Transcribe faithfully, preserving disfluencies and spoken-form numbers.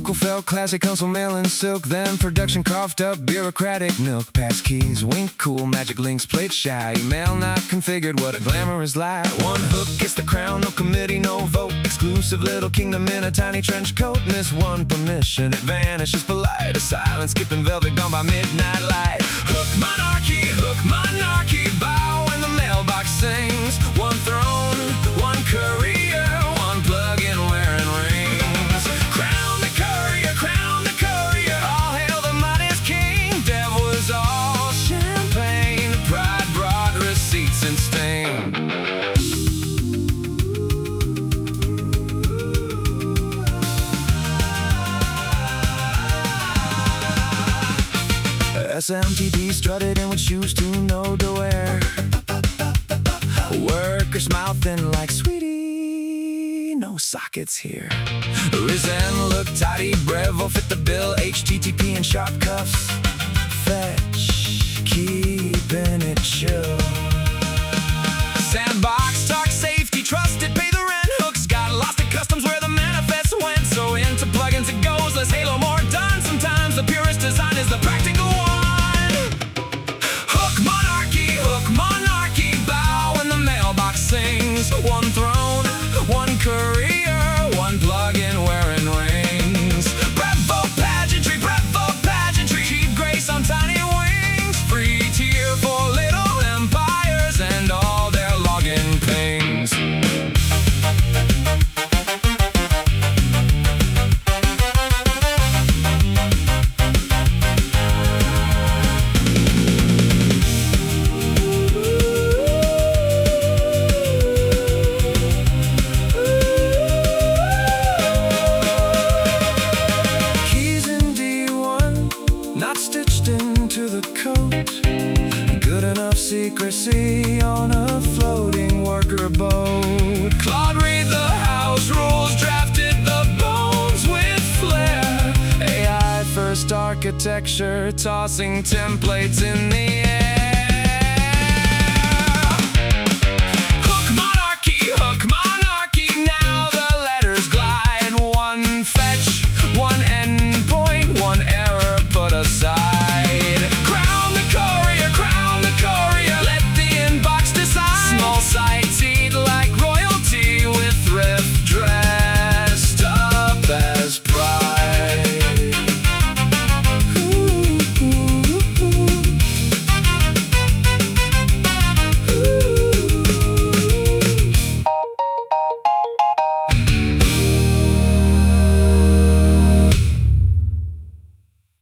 Local felt classic, hustle, mail and silk. Then production coughed up bureaucratic milk. Pass keys, wink, cool, magic links, plate shy. Email not configured, what a glamorous lie. One hook gets the crown, no committee, no vote. Exclusive little kingdom in a tiny trench coat. Miss one permission, it vanishes polite. A silent skipping velvet gone by midnight light. Hook monarchy, hook monarchy. Bow when the mailbox sings. One throne, one courier, one plug-in wearing rings. Crown the courier, crown the courier. All hail the mightiest king. Dev was all champagne. Pride brought receipts and stain. S M T P strutted in with shoes to know to wear. Workers mouthing like, sweetie, no sockets here. Risen looked tidy, Breville fit the bill. H T T P and sharp cuffs. Fetch, keeping it chill. Sandbox, talk safety, trusted, pay the rent. Hooks got lost at customs where the manifest went. So into plugins it goes, less halo, more done. Sometimes the purest design is the practical one. One throne, one courier, one plug-in wearing rings. Bravo pageantry, bravo pageantry. Cheap grace on tiny wings. Free tier for little empires and all their login pings. Not stitched into the coat. Good enough secrecy on a floating worker boat. Claude read the house rules, drafted the bones with flair. A I first architecture, tossing templates in the air.